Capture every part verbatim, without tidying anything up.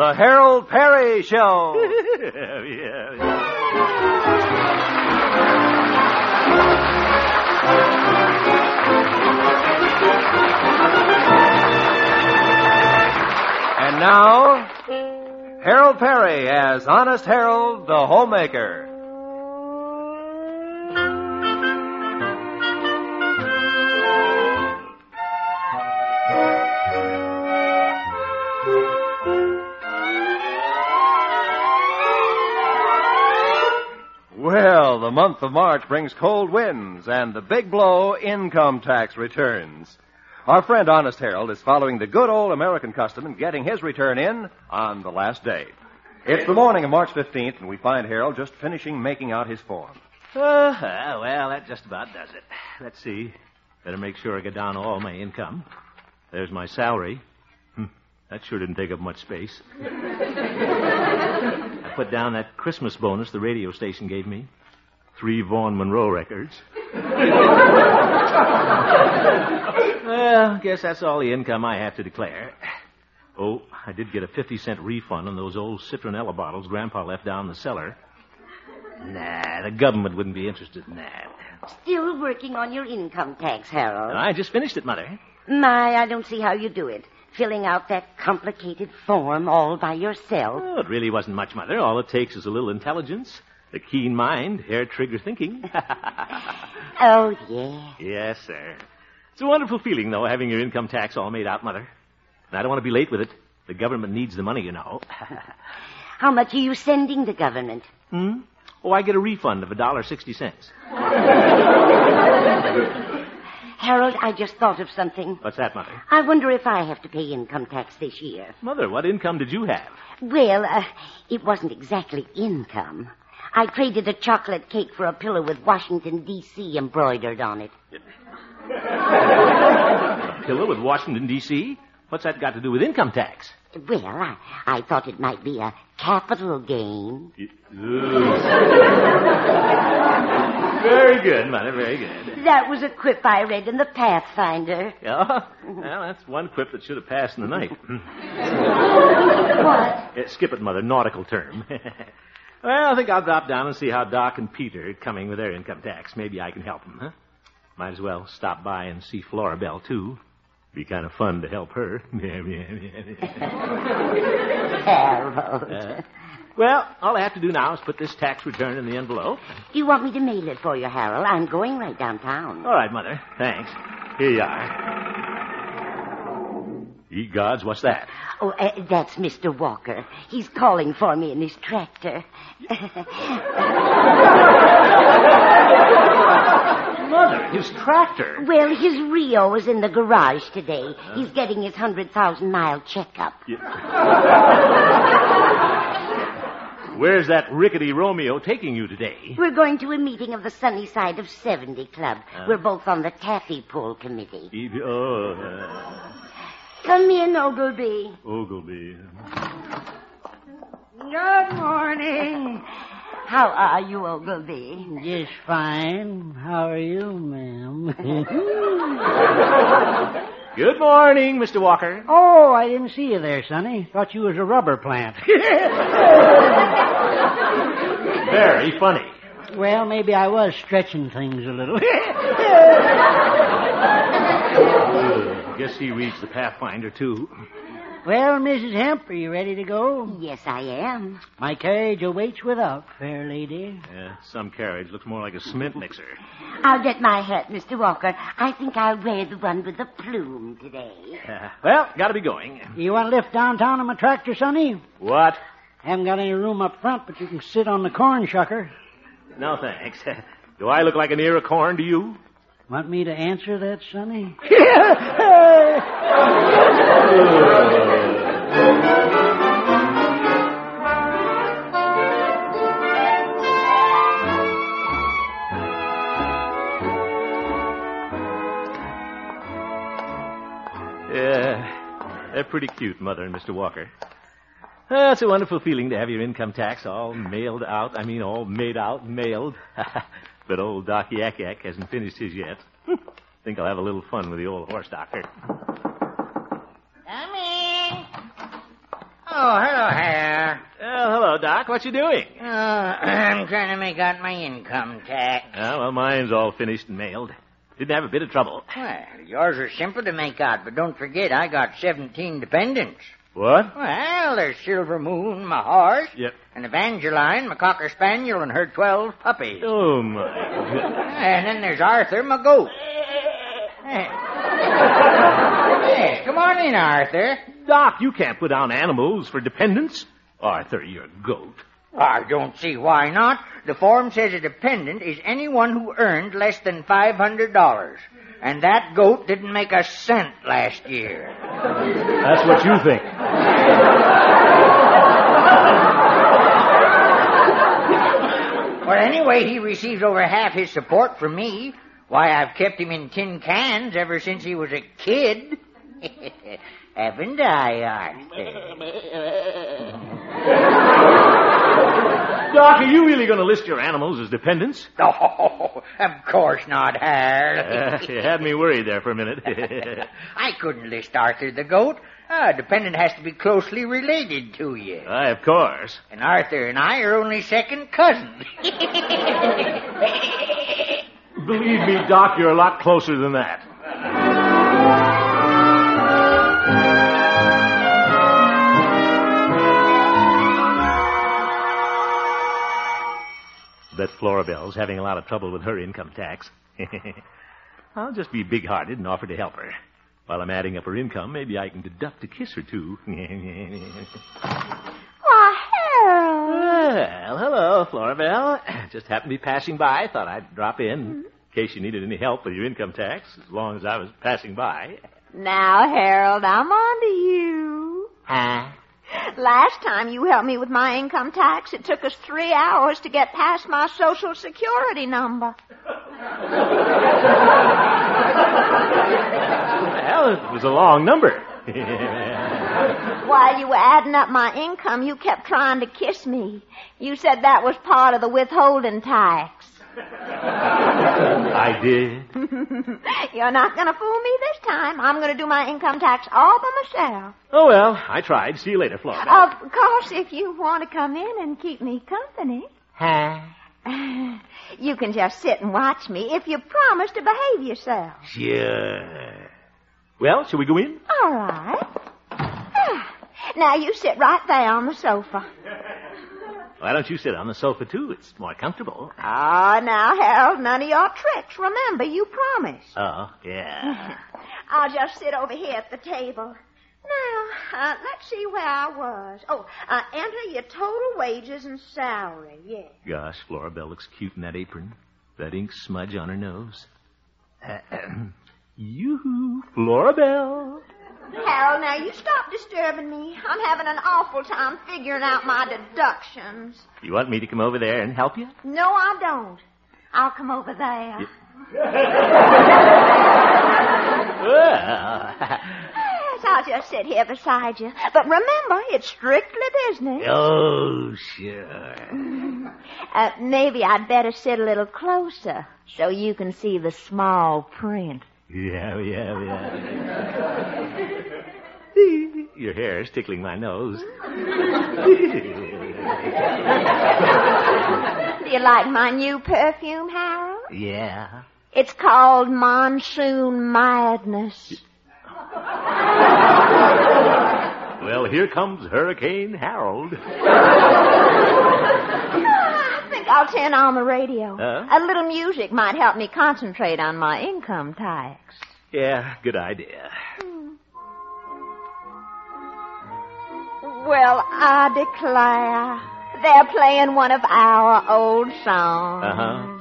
The Harold Perry Show. yeah, yeah. And now, Harold Perry as Honest Harold, the homemaker. Well, the month of March brings cold winds and the big blow, income tax returns. Our friend Honest Harold is following the good old American custom and getting his return in on the last day. It's the morning of March fifteenth, and we find Harold just finishing making out his form. Uh, well, that just about does it. Let's see. Better make sure I get down all my income. There's my salary. Hm, that sure didn't take up much space. I put down that Christmas bonus the radio station gave me. Three Vaughn Monroe records. Well, I guess that's all the income I have to declare. Oh, I did get a fifty cent refund on those old citronella bottles Grandpa left down in the cellar. Nah, the government wouldn't be interested in that. Still working on your income tax, Harold. I just finished it, Mother. My, I don't see how you do it. Filling out that complicated form all by yourself. Oh, it really wasn't much, Mother. All it takes is a little intelligence, a keen mind, hair-trigger thinking. Oh, yeah. Yes, sir. It's a wonderful feeling, though, having your income tax all made out, Mother. And I don't want to be late with it. The government needs the money, you know. How much are you sending the government? Hmm? Oh, I get a refund of a dollar sixty cents. Harold, I just thought of something. What's that, Mother? I wonder if I have to pay income tax this year. Mother, what income did you have? Well, uh, it wasn't exactly income. I traded a chocolate cake for a pillow with Washington, D C embroidered on it. A pillow with Washington, D C? What's that got to do with income tax? Well, I, I thought it might be a capital gain. Very good, Mother, very good. That was a quip I read in the Pathfinder. Yeah? Well, that's one quip that should have passed in the night. What? Uh, skip it, Mother, nautical term. Well, I think I'll drop down and see how Doc and Peter are coming with their income tax. Maybe I can help them, huh? Might as well stop by and see Florabelle, too. Be kind of fun to help her. Harold. Uh, well, all I have to do now is put this tax return in the envelope. Do you want me to mail it for you, Harold? I'm going right downtown. All right, Mother. Thanks. Here you are. Ye gods, what's that? Oh, uh, that's Mister Walker. He's calling for me in his tractor. Mother, his tractor. Well, his Rio is in the garage today. Uh, He's getting his one hundred thousand mile checkup. Yeah. Where's that rickety Romeo taking you today? We're going to a meeting of the Sunny Side of seventy Club. Uh, We're both on the Taffy Pull Committee. Oh, uh... Come in, Ogilvy. Ogilvy. Good morning. How are you, Ogilvy? Just fine. How are you, ma'am? Good morning, Mister Walker. Oh, I didn't see you there, Sonny. Thought you was a rubber plant. Very funny. Well, maybe I was stretching things a little. uh, guess he reads the Pathfinder, too. Well, Missus Hemp, are you ready to go? Yes, I am. My carriage awaits without, fair lady. Yeah, some carriage looks more like a cement mixer. I'll get my hat, Mister Walker. I think I'll wear the one with the plume today. Uh, well, gotta be going. You want to lift downtown on my tractor, Sonny? What? Haven't got any room up front, but you can sit on the corn shucker. No, thanks. Do I look like an ear of corn to you? Want me to answer that, Sonny? Yeah, they're pretty cute, Mother and Mister Walker. Uh, it's a wonderful feeling to have your income tax all mailed out. I mean, all made out and mailed. But old Doc Yak Yak hasn't finished his yet. Think I'll have a little fun with the old horse doctor. Come in. Oh, hello, Hal. Well, hello, Doc. What you doing? Oh, I'm trying to make out my income tax. Oh, well, mine's all finished and mailed. Didn't have a bit of trouble. Well, yours are simple to make out, but don't forget I got seventeen dependents. What? Well, there's Silver Moon, my horse, Yep. and Evangeline, my cocker spaniel, and her twelve puppies. Oh, my. And then there's Arthur, my goat. Hey. Hey, come on in, Arthur. Doc, you can't put down animals for dependents. Arthur, you're a goat. I don't see why not. The form says a dependent is anyone who earned less than five hundred dollars. And that goat didn't make a cent last year. That's what you think. Well, anyway, he receives over half his support from me. Why, I've kept him in tin cans ever since he was a kid. Haven't I, Arthur? Doc, are you really going to list your animals as dependents? Oh, of course not, Hal. Uh, you had me worried there for a minute. I couldn't list Arthur the goat. A dependent has to be closely related to you. Why, of course. And Arthur and I are only second cousins. Believe me, Doc, you're a lot closer than that. Bet Florabelle's having a lot of trouble with her income tax. I'll just be big-hearted and offer to help her. While I'm adding up her income, maybe I can deduct a kiss or two. Why, Harold. Well, hello, Florabelle. Just happened to be passing by. Thought I'd drop in in case you needed any help with your income tax, as long as I was passing by. Now, Harold, I'm on to you. Huh? Last time you helped me with my income tax, it took us three hours to get past my Social Security number. Well, it was a long number. While you were adding up my income, you kept trying to kiss me. You said that was part of the withholding tax. I did. You're not going to fool me this time. I'm going to do my income tax all by myself. Oh, well, I tried. See you later, Florabelle. Of course, if you want to come in and keep me company. Huh? You can just sit and watch me if you promise to behave yourself. Sure. Well, shall we go in? All right. Now, you sit right there on the sofa. Why don't you sit on the sofa, too? It's more comfortable. Ah, now, Harold, none of your tricks. Remember, you promised. Oh, yeah. I'll just sit over here at the table. Now, uh, let's see where I was. Oh, uh, enter your total wages and salary, yes. Gosh, Florabelle looks cute in that apron. That ink smudge on her nose. Yoo-hoo, Florabelle. Harold, now you stop disturbing me. I'm having an awful time figuring out my deductions. You want me to come over there and help you? No, I don't. I'll come over there. Well. Yes, I'll just sit here beside you. But remember, it's strictly business. Oh, sure. Uh, maybe I'd better sit a little closer so you can see the small print. Yeah, yeah, yeah. Your hair is tickling my nose. Do you like my new perfume, Harold? Yeah. It's called Monsoon Madness. Well, here comes Hurricane Harold. I think I'll turn on the radio. Huh? A little music might help me concentrate on my income tax. Yeah, good idea. Well, I declare, they're playing one of our old songs. Uh-huh.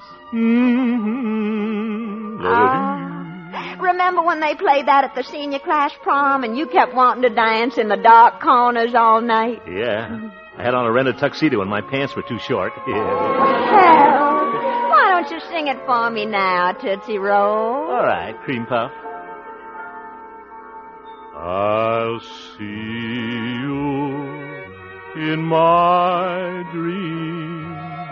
Mm-hmm. Uh, remember when they played that at the senior class prom and you kept wanting to dance in the dark corners all night? Yeah. I had on a rented tuxedo and my pants were too short. Yeah. Harold, why don't you sing it for me now, Tootsie Roll? All right, cream puff. I'll see you in my dreams.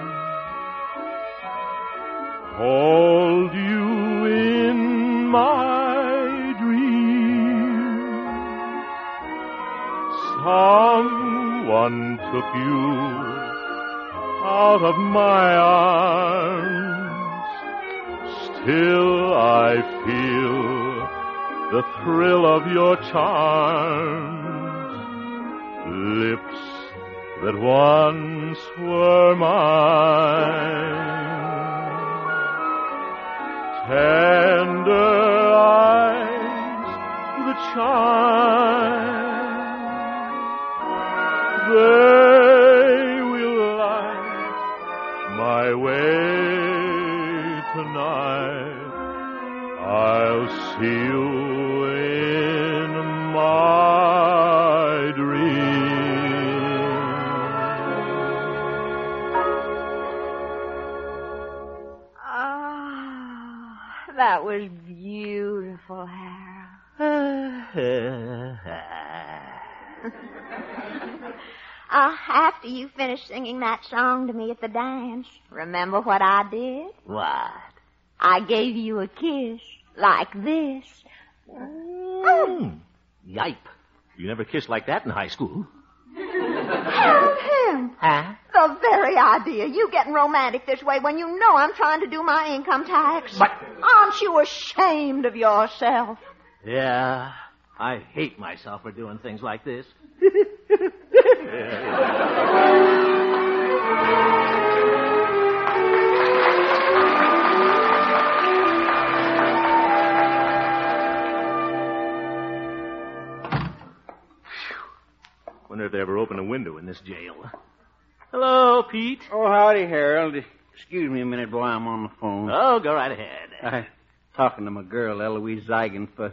Hold you in my dreams. Someone took you out of my arms. Still I feel the thrill of your charms. Lips that once were mine. Tender eyes that shine. They will light my way tonight. I'll see you in my dream. Oh, that was beautiful, Harold. Uh, after you finished singing that song to me at the dance, remember what I did? What? I gave you a kiss like this. Mm. Yipe. You never kissed like that in high school. Harold, him. Huh? The very idea. You getting romantic this way when you know I'm trying to do my income tax. But... Aren't you ashamed of yourself? Yeah, I hate myself for doing things like this. Wonder if they ever open a window in this jail. Hello, Pete. Oh, howdy, Harold. Excuse me a minute while I'm on the phone. Oh, go right ahead. I'm talking to my girl, Eloise Zeigenfuss.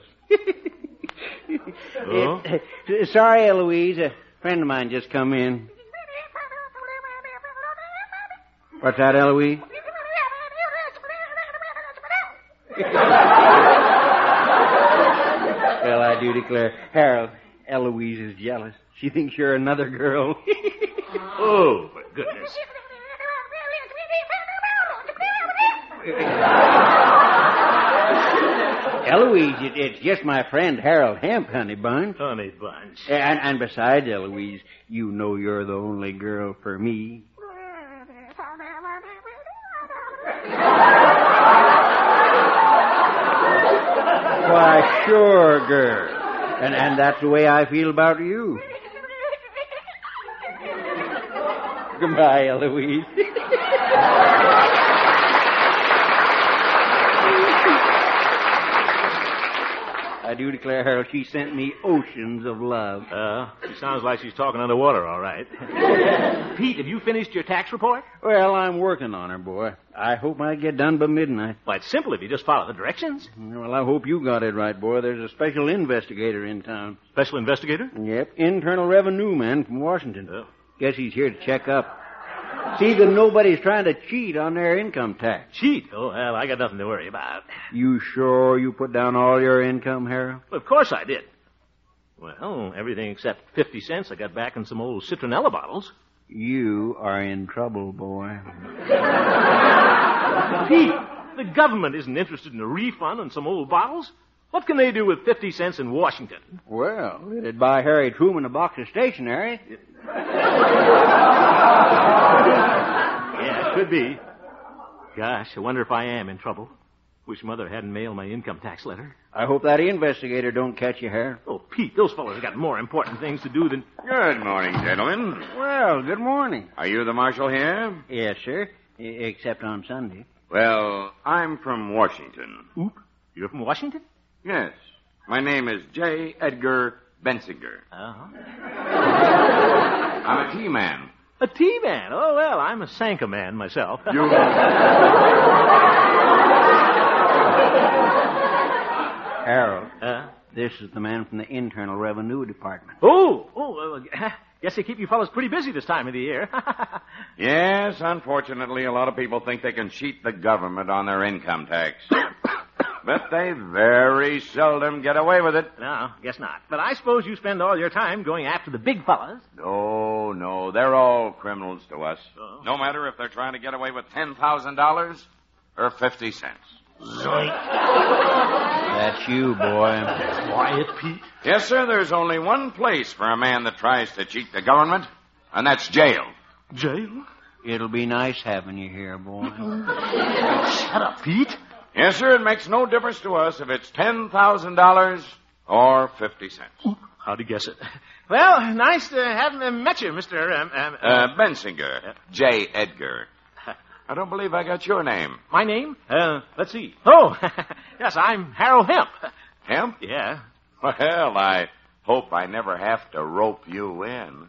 Oh? Uh, sorry, Eloise. A friend of mine just come in. What's that, Eloise? Well, I do declare, Harold, Eloise is jealous. She thinks you're another girl. Oh, my goodness. Eloise, it, it's just my friend Harold Hemp, honey bunch. Honey bunch. And, and besides, Eloise, you know you're the only girl for me. Why, sure, girl. And, and that's the way I feel about you. Goodbye, Eloise. I do declare, Harold, she sent me oceans of love. Uh, she sounds like she's talking underwater, all right. Pete, have you finished your tax report? Well, I'm working on her, boy. I hope I get done by midnight. Why, it's simple if you just follow the directions. Well, I hope you got it right, boy. There's a special investigator in town. Special investigator? Yep, Internal Revenue man from Washington. Oh. Guess he's here to check up. See that nobody's trying to cheat on their income tax. Cheat? Oh, well, I got nothing to worry about. You sure you put down all your income, Harold? Well, of course I did. Well, everything except fifty cents I got back in some old citronella bottles. You are in trouble, boy. Pete, the government isn't interested in a refund on some old bottles. What can they do with fifty cents in Washington? Well, it'd buy Harry Truman a box of stationery. Yeah, it could be. Gosh, I wonder if I am in trouble. Wish Mother hadn't mailed my income tax letter. I hope that investigator don't catch you, Harold. Oh, Pete, those fellows have got more important things to do than... Good morning, gentlemen. Well, good morning. Are you the marshal here? Yes, sir. I- except on Sunday. Well, I'm from Washington. Oop, you're from Washington? Yes. My name is J. Edgar Bensinger. Uh-huh. I'm a tea man. A tea man? Oh, well, I'm a Sanka man myself. You... Harold, Uh, this is the man from the Internal Revenue Department. oh, oh, uh, guess they keep you fellows pretty busy this time of the year. Yes, unfortunately, a lot of people think they can cheat the government on their income tax. But they very seldom get away with it. No, guess not. But I suppose you spend all your time going after the big fellas. Oh, no, they're all criminals to us. Oh. No matter if they're trying to get away with ten thousand dollars or fifty cents. That's you, boy. Quiet, Pete. Yes, sir, there's only one place for a man that tries to cheat the government, and that's jail. Jail? It'll be nice having you here, boy. Shut up, Pete. Yes, sir, it makes no difference to us if it's ten thousand dollars or fifty cents. How'd you guess it? Well, nice to have met you, Mister Um, um, Uh, Bensinger. J. Edgar. I don't believe I got your name. My name? Uh, let's see. Oh, yes, I'm Harold Hemp. Hemp? Yeah. Well, I hope I never have to rope you in.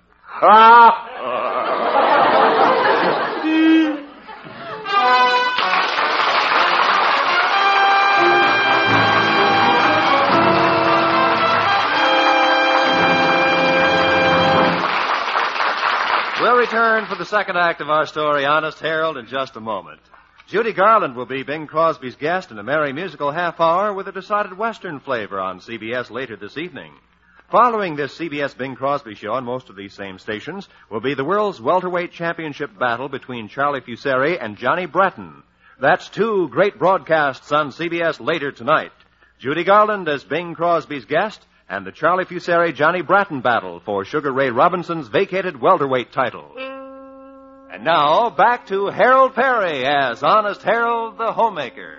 We'll return for the second act of our story, Honest Harold, in just a moment. Judy Garland will be Bing Crosby's guest in a merry musical half hour with a decided Western flavor on C B S later this evening. Following this C B S Bing Crosby show on most of these same stations will be the world's welterweight championship battle between Charlie Fusari and Johnny Breton. That's two great broadcasts on C B S later tonight. Judy Garland as Bing Crosby's guest, and the Charlie Fusari-Johnny Bratton battle for Sugar Ray Robinson's vacated welterweight title. And now, back to Harold Perry as Honest Harold the Homemaker.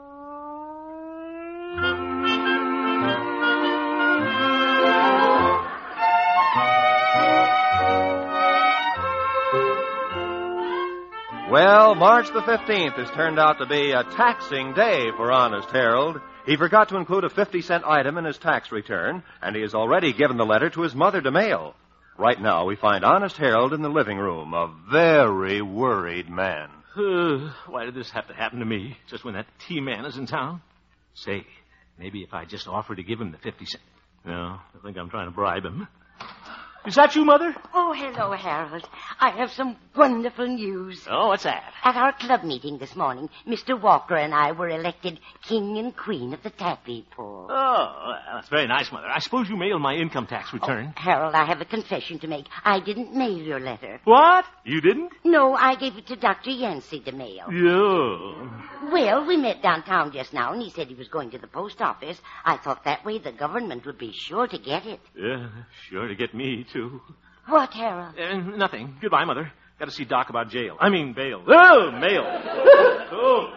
Well, March the fifteenth has turned out to be a taxing day for Honest Harold. He forgot to include a fifty cent item in his tax return, and he has already given the letter to his mother to mail. Right now, we find Honest Harold in the living room, a very worried man. Uh, why did this have to happen to me, just when that T-man is in town? Say, maybe if I just offer to give him the fifty cents. No, I think I'm trying to bribe him. Is that you, Mother? Oh, hello, Harold. I have some wonderful news. Oh, what's that? At our club meeting this morning, Mister Walker and I were elected king and queen of the taffy pull. Oh, well, that's very nice, Mother. I suppose you mailed my income tax return. Oh, Harold, I have a confession to make. I didn't mail your letter. What? You didn't? No, I gave it to Doctor Yancey to mail. Yeah. Well, we met downtown just now, and he said he was going to the post office. I thought that way the government would be sure to get it. Yeah, sure to get me, too. What, Harold? Uh, nothing. Goodbye, Mother. Got to see Doc about jail. I mean, bail. Oh, mail. Oh.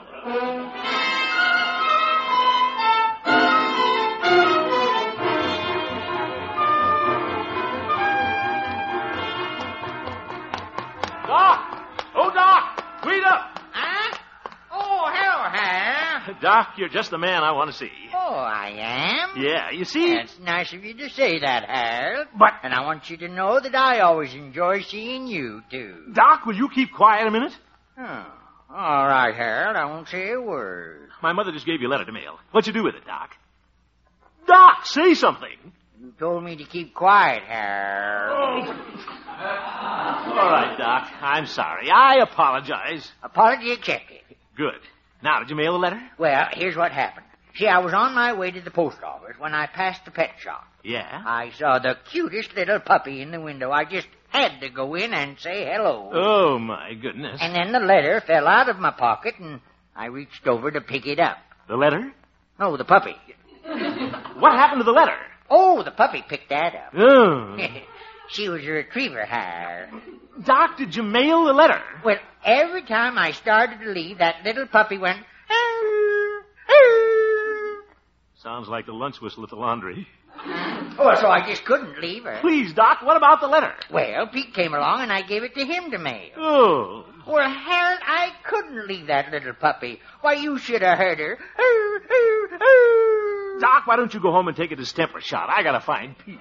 Doc! Oh, Doc! Wait up! Huh? Oh, hello, Hal. Doc, you're just the man I want to see. Oh, I am? Yeah, you see... It's nice of you to say that, Harold. But... And I want you to know that I always enjoy seeing you, too. Doc, will you keep quiet a minute? Oh, all right, Harold. I won't say a word. My mother just gave you a letter to mail. What'd you do with it, Doc? Doc, say something. You told me to keep quiet, Harold. All right, Doc. I'm sorry. I apologize. Apology accepted. Good. Now, did you mail the letter? Well, here's what happened. See, I was on my way to the post office when I passed the pet shop. Yeah? I saw the cutest little puppy in the window. I just had to go in and say hello. Oh, my goodness. And then the letter fell out of my pocket, and I reached over to pick it up. The letter? No, the puppy. What happened to the letter? Oh, the puppy picked that up. Oh. She was a retriever, Har. Doc, did you mail the letter? Well, every time I started to leave, that little puppy went... Sounds like the lunch whistle at the laundry. Oh, so I just couldn't leave her. Please, Doc, what about the letter? Well, Pete came along and I gave it to him to mail. Oh. Well, Harold, I couldn't leave that little puppy. Why, you should have heard her. Doc, why don't you go home and take a distemper shot? I gotta find Pete.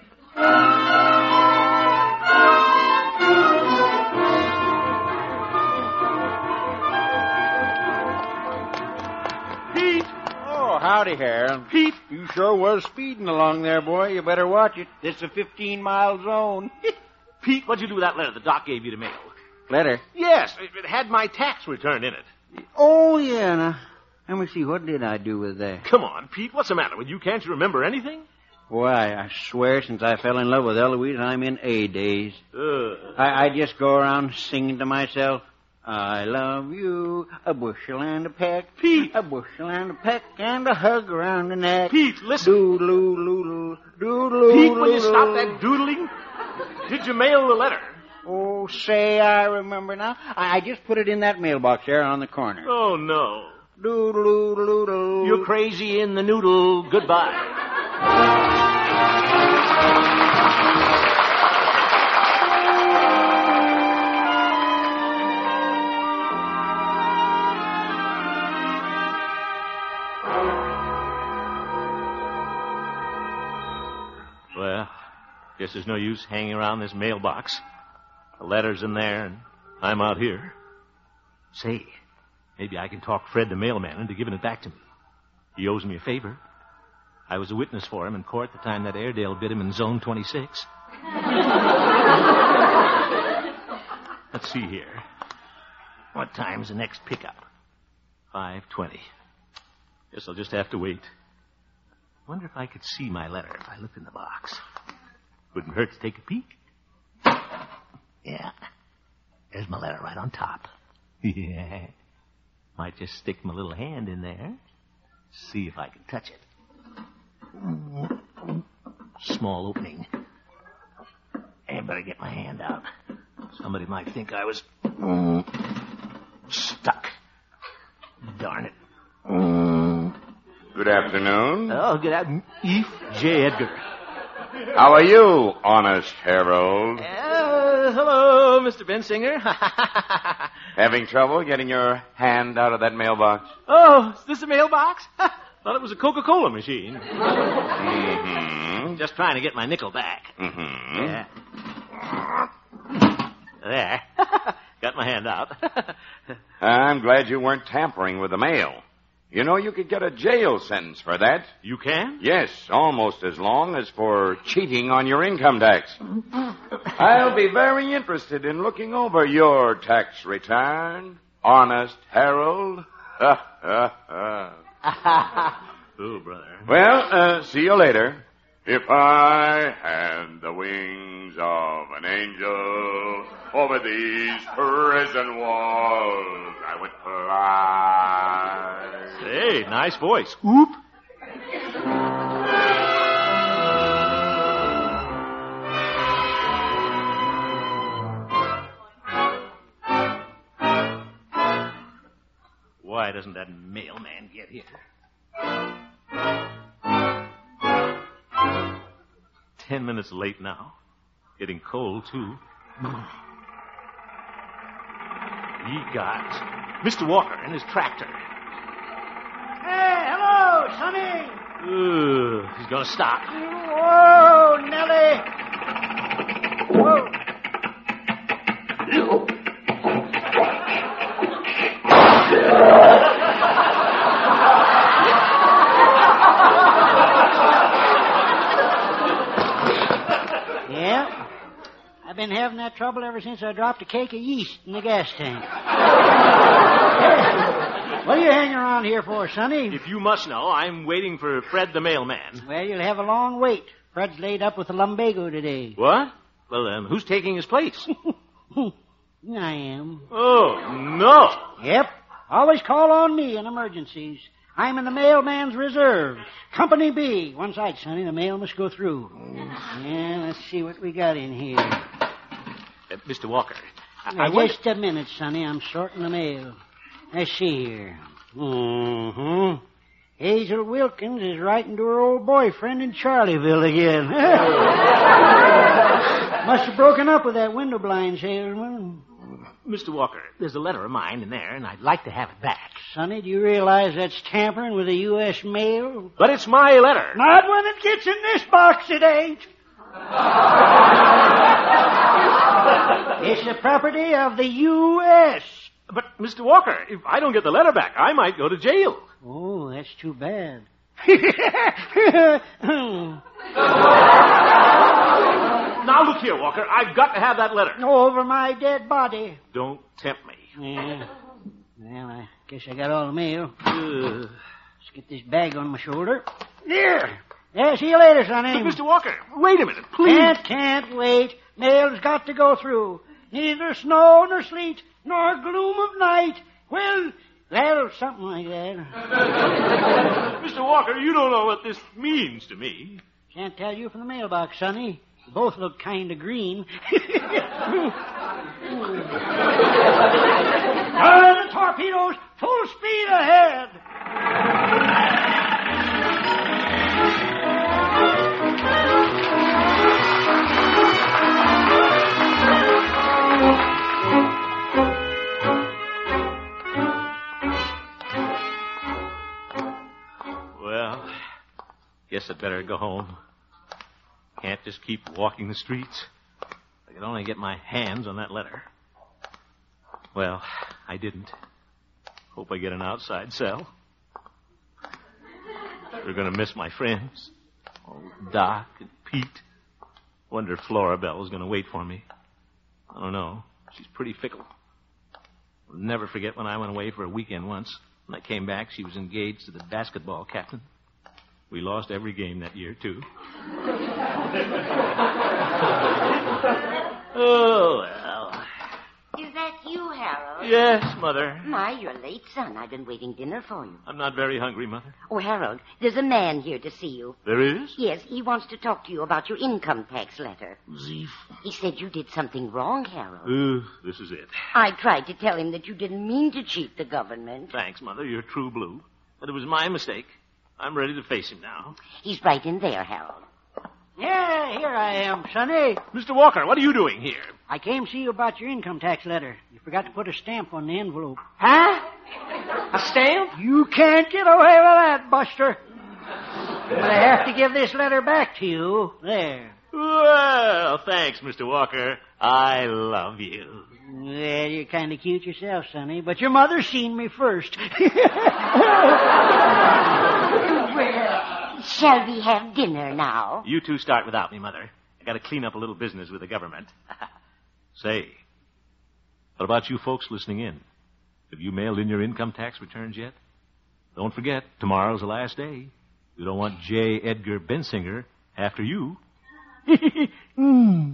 Pete! Oh, howdy, Harold. Pete! You sure was speeding along there, boy. You better watch it. It's a fifteen-mile zone. Pete, what'd you do with that letter the doc gave you to mail? Letter? Yes, it, it had my tax return in it. Oh, yeah. Now, let me see. What did I do with that? Come on, Pete. What's the matter with you? Can't you remember anything? Why, I swear since I fell in love with Eloise, I'm in A days. Uh. I, I just go around singing to myself, I love you, a bushel and a peck. Pete! A bushel and a peck and a hug around the neck. Pete, listen. Doodle-oo, doodle, doodle-oo, Pete, will you doodle-oo. stop that doodling? Did you mail the letter? Oh, say, I remember now. I, I just put it in that mailbox there on the corner. Oh, no. Doodle-oo, doodle. You're crazy in the noodle. Goodbye. Well, guess there's no use hanging around this mailbox. The letter's in there, and I'm out here. Say, maybe I can talk Fred the mailman into giving it back to me. He owes me a favor. I was a witness for him in court the time that Airedale bit him in Zone twenty-six. Let's see here. What time's the next pickup? five twenty. Guess I'll just have to wait. Wonder if I could see my letter if I looked in the box. Wouldn't hurt to take a peek. Yeah. There's my letter right on top. Yeah. Might just stick my little hand in there. See if I can touch it. Small opening. I better get my hand out. Somebody might think I was stuck. Darn it. Good afternoon. Oh, good afternoon. Eve J. Edgar. How are you, Honest Harold? Uh, hello, Mister Bensinger. Having trouble getting your hand out of that mailbox? Oh, is this a mailbox? Thought it was a Coca-Cola machine. Mm-hmm. Just trying to get my nickel back. Mm-hmm. Yeah. There. Got my hand out. I'm glad you weren't tampering with the mail. You know, you could get a jail sentence for that. You can? Yes, almost as long as for cheating on your income tax. I'll be very interested in looking over your tax return, Honest Harold. Oh, brother. Well, uh, see you later. If I had the wings of an angel over these prison walls, I would fly. Hey, nice voice. Oop. Why doesn't that mailman get here? Ten minutes late now. Getting cold, too. He got Mister Walker and his tractor. Hey, hello, Sonny. Ugh, he's gonna stop. Whoa, Nellie. Whoa. Yeah, I've been having that trouble ever since I dropped a cake of yeast in the gas tank. What are you hanging around here for, Sonny? If you must know, I'm waiting for Fred the mailman. Well, you'll have a long wait. Fred's laid up with a lumbago today. What? Well, um, who's taking his place? I am. Oh, no. Yep. Always call on me in emergencies. I'm in the mailman's reserve. Company B. One side, Sonny. The mail must go through. Yeah, let's see what we got in here. Uh, Mister Walker. I, Now, I wonder... just a minute, Sonny. I'm sorting the mail. Let's see here. Mm-hmm. Hazel Wilkins is writing to her old boyfriend in Charlieville again. Must have broken up with that window blind salesman. Mister Walker, there's a letter of mine in there, and I'd like to have it back. Sonny, do you realize that's tampering with the U S mail? But it's my letter. Not when it gets in this box, it ain't. It's the property of the U S But, Mister Walker, if I don't get the letter back, I might go to jail. Oh, that's too bad. Now, look here, Walker. I've got to have that letter. Over my dead body. Don't tempt me. Yeah. Well, I guess I got all the mail. Uh, Let's get this bag on my shoulder. There. Yeah, see you later, Sonny. but, Mister Walker, wait a minute, please. Can't, can't wait. Mail's got to go through. Neither snow nor sleet nor gloom of night. Well, well, something like that. Mister Walker, you don't know what this means to me. Can't tell you from the mailbox, Sonny. You both look kind of green. Ah, the torpedoes, full speed ahead. Well, guess I'd better go home. Can't just keep walking the streets. I could only get my hands on that letter. Well, I didn't. Hope I get an outside cell. We're going to miss my friends. Oh, Doc and Pete. Wonder if Flora Bell is going to wait for me. I don't know. She's pretty fickle. I'll never forget when I went away for a weekend once. When I came back, she was engaged to the basketball captain. We lost every game that year, too. Oh, well. Is that you, Harold? Yes, Mother. My, you're late, son. I've been waiting dinner for you. I'm not very hungry, Mother. Oh, Harold, there's a man here to see you. There is? Yes, he wants to talk to you about your income tax letter. Zeef. He said you did something wrong, Harold. Uh, this is it. I tried to tell him that you didn't mean to cheat the government. Thanks, Mother. You're true blue. But it was my mistake. I'm ready to face him now. He's right in there, Harold. Yeah, here I am, Sonny. Mister Walker, what are you doing here? I came to see you about your income tax letter. You forgot to put a stamp on the envelope. Huh? A stamp? You can't get away with that, Buster. But I have to give this letter back to you. There. Well, thanks, Mister Walker. I love you. Well, you're kind of cute yourself, Sonny, but your mother's seen me first. Well, shall we have dinner now? You two start without me, Mother. I got to clean up a little business with the government. Say, what about you folks listening in? Have you mailed in your income tax returns yet? Don't forget, tomorrow's the last day. You don't want J. Edgar Bensinger after you. mm.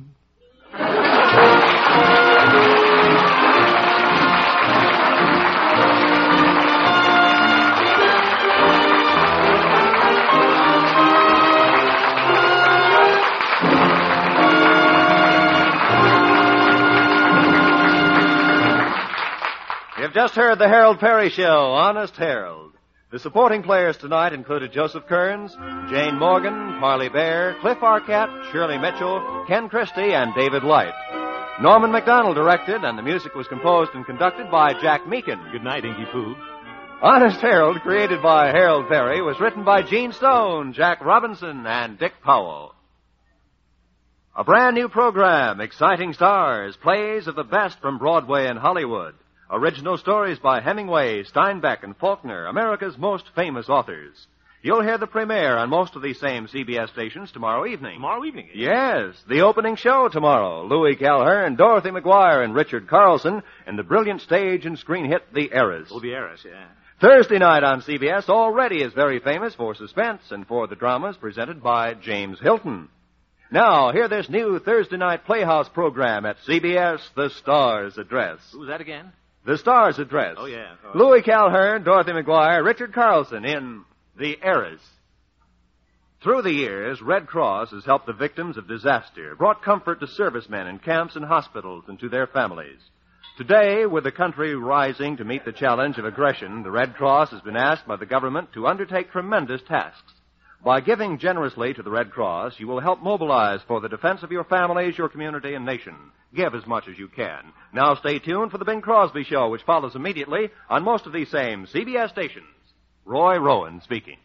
You've just heard the Harold Perry Show, Honest Harold. The supporting players tonight included Joseph Kearns, Jane Morgan, Parley Bear, Cliff Arquette, Shirley Mitchell, Ken Christie, and David Light. Norman MacDonald directed, and the music was composed and conducted by Jack Meakin. Good night, Inky Pooh. Honest Harold, created by Harold Perry, was written by Gene Stone, Jack Robinson, and Dick Powell. A brand new program, exciting stars, plays of the best from Broadway and Hollywood. Original stories by Hemingway, Steinbeck, and Faulkner, America's most famous authors. You'll hear the premiere on most of these same C B S stations tomorrow evening. Tomorrow evening? Yes, the opening show tomorrow. Louis Calhern, Dorothy McGuire, and Richard Carlson in the brilliant stage and screen hit The Heiress. Oh, The Heiress, yeah. Thursday night on C B S already is very famous for suspense and for the dramas presented by James Hilton. Now, hear this new Thursday night Playhouse program at C B S, The Stars Address. Who was that again? The Stars Address. Oh, yeah. Oh. Louis Calhern, Dorothy McGuire, Richard Carlson in The Heiress. Through the years, Red Cross has helped the victims of disaster, brought comfort to servicemen in camps and hospitals and to their families. Today, with the country rising to meet the challenge of aggression, the Red Cross has been asked by the government to undertake tremendous tasks. By giving generously to the Red Cross, you will help mobilize for the defense of your families, your community, and nation. Give as much as you can. Now stay tuned for the Bing Crosby Show, which follows immediately on most of these same C B S stations. Roy Rowan speaking.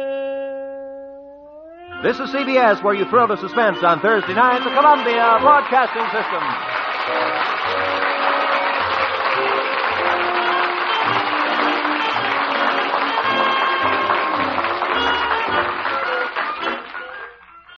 This is C B S, where you thrill to suspense on Thursday night, the Columbia Broadcasting System.